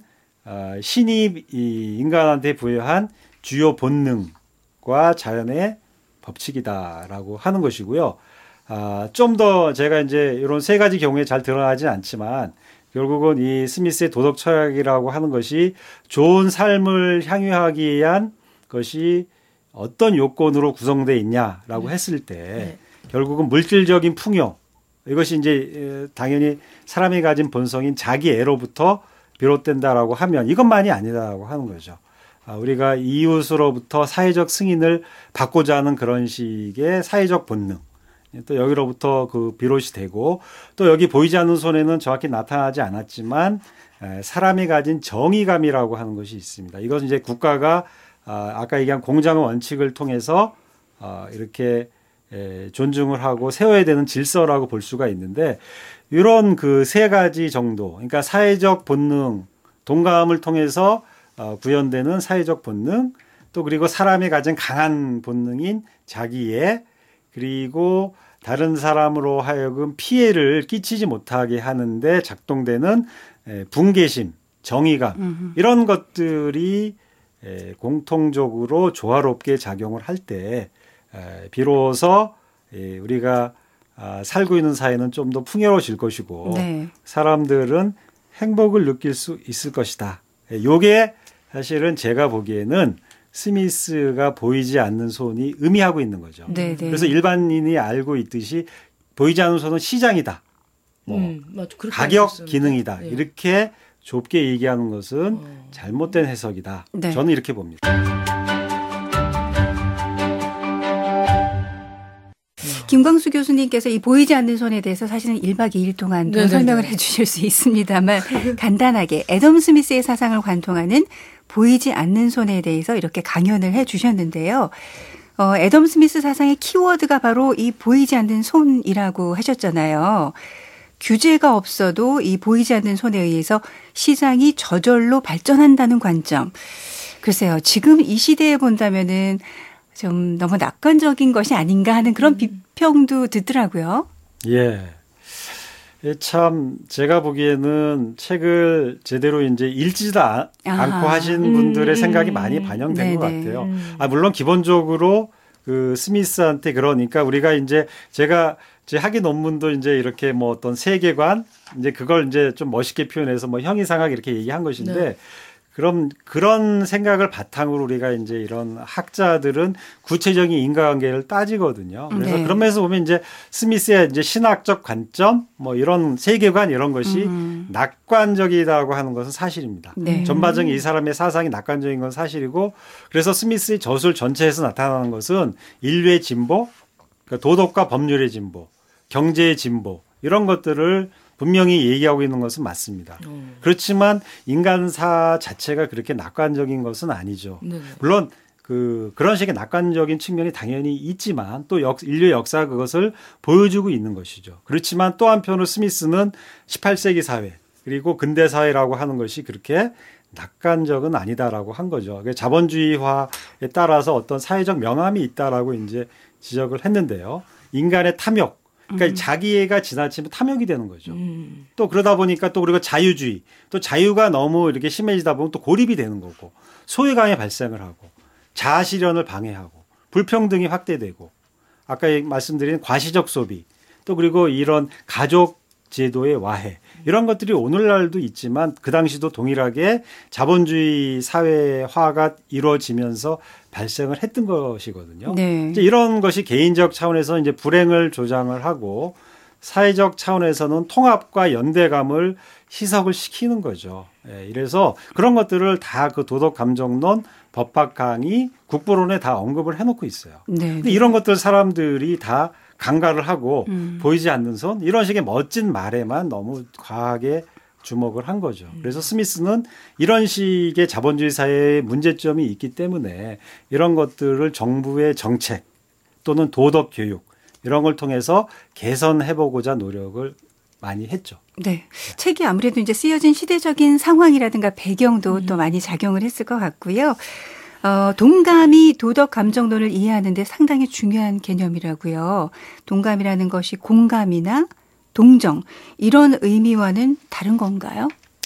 신이 이 인간한테 부여한 주요 본능과 자연의 법칙이다라고 하는 것이고요. 좀 더 제가 이제 이런 세 가지 경우에 잘 드러나지 않지만 결국은 이 스미스의 도덕 철학이라고 하는 것이 좋은 삶을 향유하기 위한 것이 어떤 요건으로 구성되어 있냐라고 했을 때 결국은 물질적인 풍요 이것이 이제 당연히 사람이 가진 본성인 자기 애로부터 비롯된다라고 하면 이것만이 아니다라고 하는 거죠. 우리가 이웃으로부터 사회적 승인을 받고자 하는 그런 식의 사회적 본능 또 여기로부터 그 비롯이 되고 또 여기 보이지 않는 손에는 정확히 나타나지 않았지만 사람이 가진 정의감이라고 하는 것이 있습니다. 이것은 이제 국가가 아까 얘기한 공정의 원칙을 통해서 이렇게 존중을 하고 세워야 되는 질서라고 볼 수가 있는데 이런 그 세 가지 정도 그러니까 사회적 본능 동감을 통해서 구현되는 사회적 본능 또 그리고 사람이 가진 강한 본능인 자기애 그리고 다른 사람으로 하여금 피해를 끼치지 못하게 하는데 작동되는 분개심, 정의감 이런 것들이 공통적으로 조화롭게 작용을 할 때 비로소 우리가 살고 있는 사회는 좀 더 풍요로워질 것이고 네. 사람들은 행복을 느낄 수 있을 것이다. 이게 사실은 제가 보기에는 스미스가 보이지 않는 손이 의미하고 있는 거죠. 네네. 그래서 일반인이 알고 있듯이 보이지 않는 손은 시장이다. 가격 기능이다. 네. 이렇게 좁게 얘기하는 것은 잘못된 해석이다. 네. 저는 이렇게 봅니다. 김광수 교수님께서 이 보이지 않는 손에 대해서 사실은 1박 2일 동안 설명을 해 주실 수 있습니다만 간단하게 애덤 스미스의 사상을 관통하는 보이지 않는 손에 대해서 이렇게 강연을 해 주셨는데요. 애덤 스미스 사상의 키워드가 바로 이 보이지 않는 손이라고 하셨잖아요. 규제가 없어도 이 보이지 않는 손에 의해서 시장이 저절로 발전한다는 관점. 글쎄요. 지금 이 시대에 본다면은 좀 너무 낙관적인 것이 아닌가 하는 그런 비평도 듣더라고요. 예. 참 제가 보기에는 책을 제대로 이제 읽지도 않고 하신 분들의 생각이 많이 반영된 것 같아요. 물론 기본적으로 그 스미스한테 그러니까 우리가 이제 제가 제 학위 논문도 이제 이렇게 뭐 어떤 세계관 이제 그걸 이제 좀 멋있게 표현해서 뭐 형이상학 이렇게 얘기한 것인데 네. 그럼 그런 생각을 바탕으로 우리가 이제 이런 학자들은 구체적인 인과관계를 따지거든요. 그래서 네. 그런 면에서 보면 이제 스미스의 이제 신학적 관점 뭐 이런 세계관 이런 것이 낙관적이라고 하는 것은 사실입니다. 네. 전반적인 이 사람의 사상이 낙관적인 건 사실이고 그래서 스미스의 저술 전체에서 나타나는 것은 인류의 진보, 그러니까 도덕과 법률의 진보, 경제의 진보 이런 것들을 분명히 얘기하고 있는 것은 맞습니다. 그렇지만 인간사 자체가 그렇게 낙관적인 것은 아니죠. 네네. 물론 그런 식의 낙관적인 측면이 당연히 있지만 또 인류의 역사가 그것을 보여주고 있는 것이죠. 그렇지만 또 한편으로 스미스는 18세기 사회 그리고 근대 사회라고 하는 것이 그렇게 낙관적은 아니다라고 한 거죠. 자본주의화에 따라서 어떤 사회적 명암이 있다라고 이제 지적을 했는데요. 인간의 탐욕 그러니까 자기애가 지나치면 탐욕이 되는 거죠. 또 그러다 보니까 또 그리고 자유주의, 또 자유가 너무 이렇게 심해지다 보면 또 고립이 되는 거고 소외감이 발생을 하고 자아실현을 방해하고 불평등이 확대되고 아까 말씀드린 과시적 소비 또 그리고 이런 가족 제도의 와해 이런 것들이 오늘날도 있지만 그 당시도 동일하게 자본주의 사회화가 이루어지면서 발생을 했던 것이거든요. 네. 이제 이런 것이 개인적 차원에서 이제 불행을 조장을 하고 사회적 차원에서는 통합과 연대감을 희석을 시키는 거죠. 예, 이래서 그런 것들을 다 그 도덕 감정론, 법학 강의, 국부론에 다 언급을 해놓고 있어요. 네. 근데 이런 것들 사람들이 다 간과를 하고 보이지 않는 손 이런 식의 멋진 말에만 너무 과하게 주목을 한 거죠. 그래서 스미스는 이런 식의 자본주의 사회의 문제점이 있기 때문에 이런 것들을 정부의 정책 또는 도덕 교육 이런 걸 통해서 개선해보고자 노력을 많이 했죠. 네. 책이 아무래도 이제 쓰여진 시대적인 상황이라든가 배경도 또 많이 작용을 했을 것 같고요. 동감이 도덕 감정론을 이해하는 데 상당히 중요한 개념이라고요. 동감이라는 것이 공감이나 동정 이런 의미와는 다른 건가요?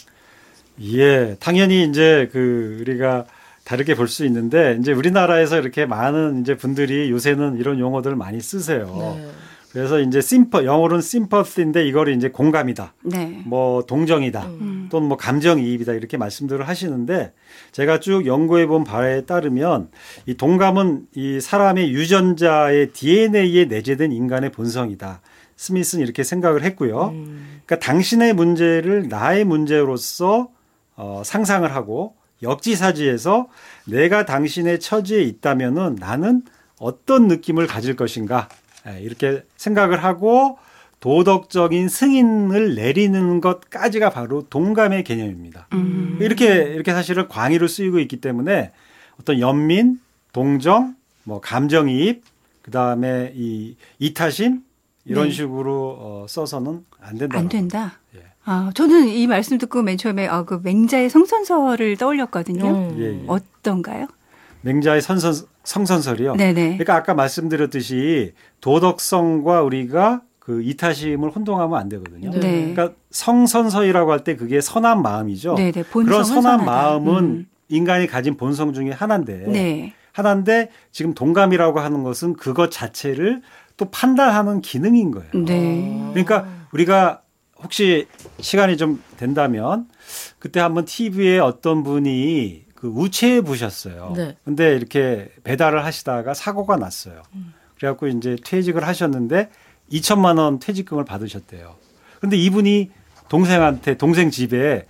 예, 당연히 이제 우리가 다르게 볼 수 있는데 이제 우리나라에서 이렇게 많은 이제 분들이 요새는 이런 용어들을 많이 쓰세요. 네. 그래서 이제 영어로는 sympathy인데 이거를 이제 공감이다. 네. 뭐 동정이다. 또는 뭐 감정이입이다. 이렇게 말씀들을 하시는데 제가 쭉 연구해 본 바에 따르면 이 동감은 이 사람의 유전자의 DNA에 내재된 인간의 본성이다. 스미스는 이렇게 생각을 했고요. 그러니까 당신의 문제를 나의 문제로서 상상을 하고 역지사지해서 내가 당신의 처지에 있다면은 나는 어떤 느낌을 가질 것인가 이렇게 생각을 하고 도덕적인 승인을 내리는 것까지가 바로 동감의 개념입니다. 이렇게 사실은 광의로 쓰이고 있기 때문에 어떤 연민, 동정, 뭐 감정이입, 그 다음에 이 이타심 이런 식으로 써서는 안 된다. 안 된다. 예. 저는 이 말씀 듣고 맨 처음에 그 맹자의 성선설을 떠올렸거든요. 예. 어떤가요? 맹자의 성선설이요. 네네. 그러니까 아까 말씀드렸듯이 도덕성과 우리가 그 이타심을 혼동하면 안 되거든요. 네. 그러니까 성선설이라고 할 때 그게 선한 마음이죠. 네네. 그런 선한 선하다. 마음은 인간이 가진 본성 중에 하나인데, 네. 지금 동감이라고 하는 것은 그것 자체를 또 판단하는 기능인 거예요. 네. 그러니까 우리가 혹시 시간이 좀 된다면 그때 한번 TV에 어떤 분이 그 우체에 부셨어요. 네. 근데 이렇게 배달을 하시다가 사고가 났어요. 그래갖고 이제 퇴직을 하셨는데 2천만 원 퇴직금을 받으셨대요. 근데 이분이 동생 집에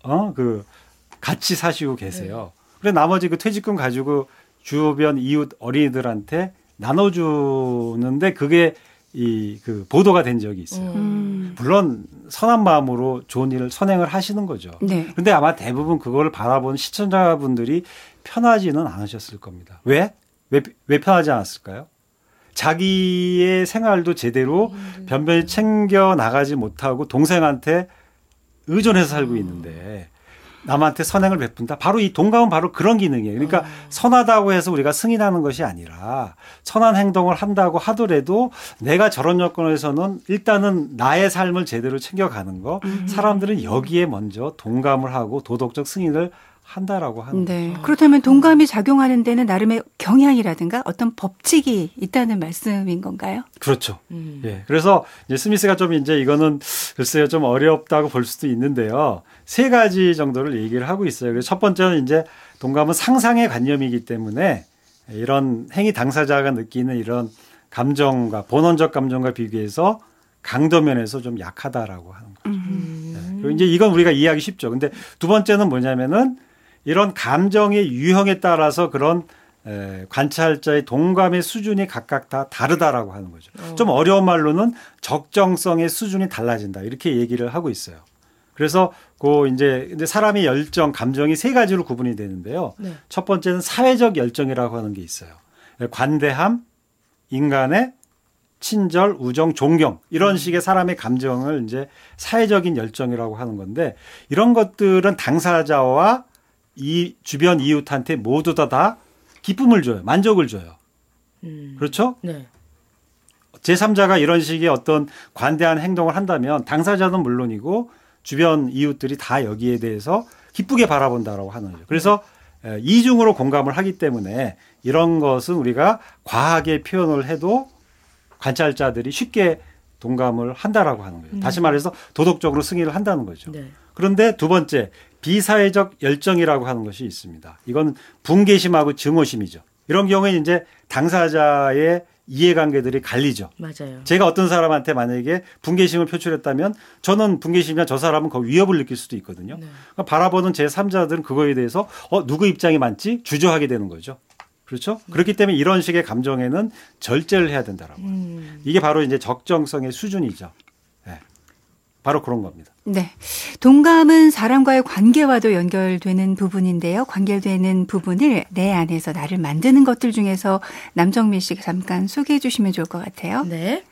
같이 사시고 계세요. 그래 나머지 그 퇴직금 가지고 주변 이웃 어린이들한테 나눠주는데 그게 그 보도가 된 적이 있어요. 물론 선한 마음으로 좋은 일을 선행을 하시는 거죠. 네. 그런데 아마 대부분 그걸 바라본 시청자분들이 편하지는 않으셨을 겁니다. 왜 편하지 않았을까요? 자기의 생활도 제대로 변변히 챙겨 나가지 못하고 동생한테 의존해서 살고 있는데 남한테 선행을 베푼다. 바로 이 동감은 바로 그런 기능이에요. 그러니까 선하다고 해서 우리가 승인하는 것이 아니라 선한 행동을 한다고 하더라도 내가 저런 여건에서는 일단은 나의 삶을 제대로 챙겨가는 거 사람들은 여기에 먼저 동감을 하고 도덕적 승인을 한다라고 하는 거죠. 그렇다면 동감이 작용하는 데는 나름의 경향이라든가 어떤 법칙이 있다는 말씀인 건가요? 그렇죠. 예. 그래서 이제 스미스가 좀 이제 이거는 글쎄요 좀 어렵다고 볼 수도 있는데요. 3가지 정도를 얘기를 하고 있어요. 그래서 첫 번째는 이제 동감은 상상의 관념이기 때문에 이런 행위 당사자가 느끼는 이런 감정과 본원적 감정과 비교해서 강도면에서 좀 약하다라고 하는 거죠. 네. 그리고 이제 이건 우리가 이해하기 쉽죠. 근데 두 번째는 뭐냐면은 이런 감정의 유형에 따라서 그런 관찰자의 동감의 수준이 각각 다 다르다라고 하는 거죠. 좀 어려운 말로는 적정성의 수준이 달라진다. 이렇게 얘기를 하고 있어요. 그래서 근데 사람의 열정, 감정이 3가지로 구분이 되는데요. 네. 첫 번째는 사회적 열정이라고 하는 게 있어요. 관대함, 인간의 친절, 우정, 존경 이런 식의 사람의 감정을 이제 사회적인 열정이라고 하는 건데 이런 것들은 당사자와 이 주변 이웃한테 모두 다 기쁨을 줘요. 만족을 줘요. 그렇죠? 네. 제3자가 이런 식의 어떤 관대한 행동을 한다면 당사자는 물론이고 주변 이웃들이 다 여기에 대해서 기쁘게 바라본다라고 하는 거죠. 그래서 이중으로 공감을 하기 때문에 이런 것은 우리가 과하게 표현을 해도 관찰자들이 쉽게 동감을 한다라고 하는 거예요. 다시 말해서 도덕적으로 승인을 한다는 거죠. 네. 그런데 두 번째 비사회적 열정이라고 하는 것이 있습니다. 이건 분개심하고 증오심이죠. 이런 경우에 이제 당사자의 이해관계들이 갈리죠. 맞아요. 제가 어떤 사람한테 만약에 분개심을 표출했다면 저는 분개심이나 저 사람은 그 위협을 느낄 수도 있거든요. 네. 그러니까 바라보는 제3자들은 그거에 대해서 누구 입장이 맞지? 주저하게 되는 거죠. 그렇죠? 그렇기 때문에 이런 식의 감정에는 절제를 해야 된다라고. 이게 바로 이제 적정성의 수준이죠. 네. 바로 그런 겁니다. 네. 동감은 사람과의 관계와도 연결되는 부분인데요. 관계되는 부분을 내 안에서 나를 만드는 것들 중에서 남정미 씨가 잠깐 소개해 주시면 좋을 것 같아요. 네.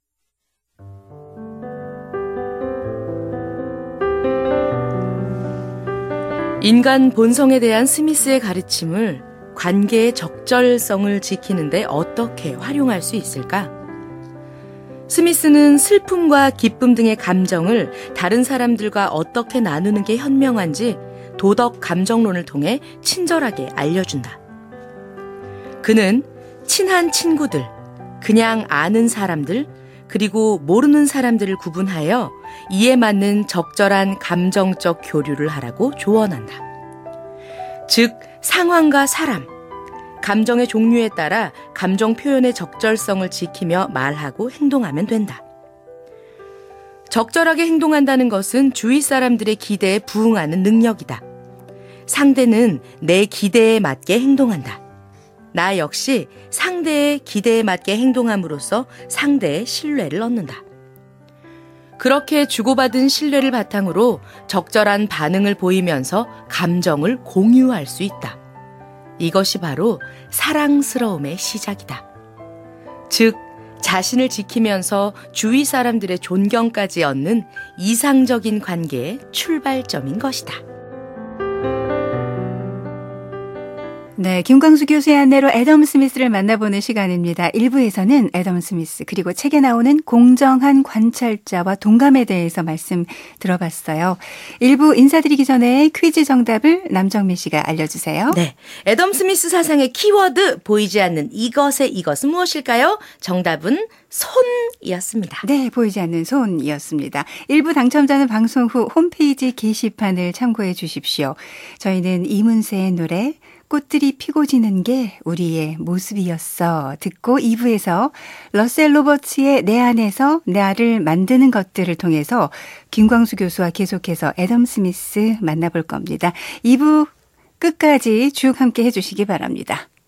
인간 본성에 대한 스미스의 가르침을 관계의 적절성을 지키는데 어떻게 활용할 수 있을까? 스미스는 슬픔과 기쁨 등의 감정을 다른 사람들과 어떻게 나누는 게 현명한지 도덕 감정론을 통해 친절하게 알려준다. 그는 친한 친구들, 그냥 아는 사람들, 그리고 모르는 사람들을 구분하여 이에 맞는 적절한 감정적 교류를 하라고 조언한다. 즉, 상황과 사람, 감정의 종류에 따라 감정 표현의 적절성을 지키며 말하고 행동하면 된다. 적절하게 행동한다는 것은 주위 사람들의 기대에 부응하는 능력이다. 상대는 내 기대에 맞게 행동한다. 나 역시 상대의 기대에 맞게 행동함으로써 상대의 신뢰를 얻는다. 그렇게 주고받은 신뢰를 바탕으로 적절한 반응을 보이면서 감정을 공유할 수 있다. 이것이 바로 사랑스러움의 시작이다. 즉, 자신을 지키면서 주위 사람들의 존경까지 얻는 이상적인 관계의 출발점인 것이다. 네, 김광수 교수의 안내로 애덤 스미스를 만나보는 시간입니다. 1부에서는 애덤 스미스 그리고 책에 나오는 공정한 관찰자와 동감에 대해서 말씀 들어봤어요. 1부 인사드리기 전에 퀴즈 정답을 남정미 씨가 알려주세요. 네, 애덤 스미스 사상의 키워드 보이지 않는 이것의 이것은 무엇일까요? 정답은 손이었습니다. 네, 보이지 않는 손이었습니다. 1부 당첨자는 방송 후 홈페이지 게시판을 참고해 주십시오. 저희는 이문세의 노래 꽃들이 피고 지는 게 우리의 모습이었어 듣고 2부에서 러셀 로버츠의 내 안에서 나를 만드는 것들을 통해서 김광수 교수와 계속해서 애덤 스미스 만나볼 겁니다. 2부 끝까지 쭉 함께 해주시기 바랍니다.